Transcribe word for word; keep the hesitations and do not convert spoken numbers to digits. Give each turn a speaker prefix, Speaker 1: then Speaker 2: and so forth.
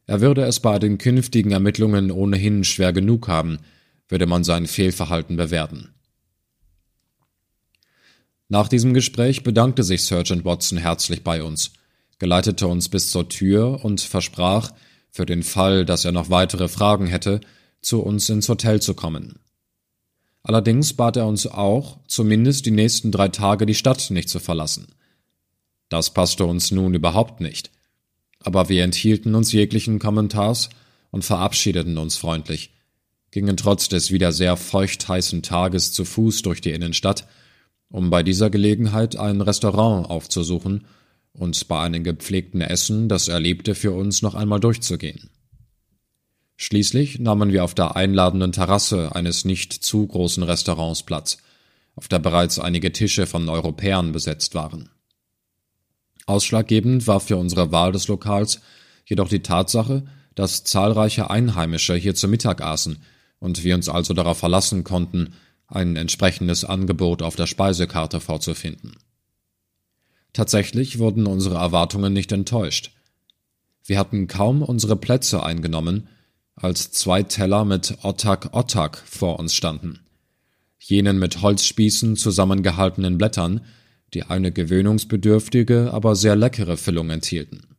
Speaker 1: Er würde es bei den künftigen Ermittlungen ohnehin schwer genug haben, würde man sein Fehlverhalten bewerten. Nach diesem Gespräch bedankte sich Sergeant Watson herzlich bei uns, geleitete uns bis zur Tür und versprach, für den Fall, dass er noch weitere Fragen hätte, zu uns ins Hotel zu kommen. Allerdings bat er uns auch, zumindest die nächsten drei Tage die Stadt nicht zu verlassen. Das passte uns nun überhaupt nicht, aber wir enthielten uns jeglichen Kommentars und verabschiedeten uns freundlich, gingen trotz des wieder sehr feuchtheißen Tages zu Fuß durch die Innenstadt, um bei dieser Gelegenheit ein Restaurant aufzusuchen und bei einem gepflegten Essen das Erlebte für uns noch einmal durchzugehen. Schließlich nahmen wir auf der einladenden Terrasse eines nicht zu großen Restaurants Platz, auf der bereits einige Tische von Europäern besetzt waren. Ausschlaggebend war für unsere Wahl des Lokals jedoch die Tatsache, dass zahlreiche Einheimische hier zu Mittag aßen und wir uns also darauf verlassen konnten, ein entsprechendes Angebot auf der Speisekarte vorzufinden. Tatsächlich wurden unsere Erwartungen nicht enttäuscht. Wir hatten kaum unsere Plätze eingenommen, als zwei Teller mit Otak Otak vor uns standen, jenen mit Holzspießen zusammengehaltenen Blättern, die eine gewöhnungsbedürftige, aber sehr leckere Füllung enthielten.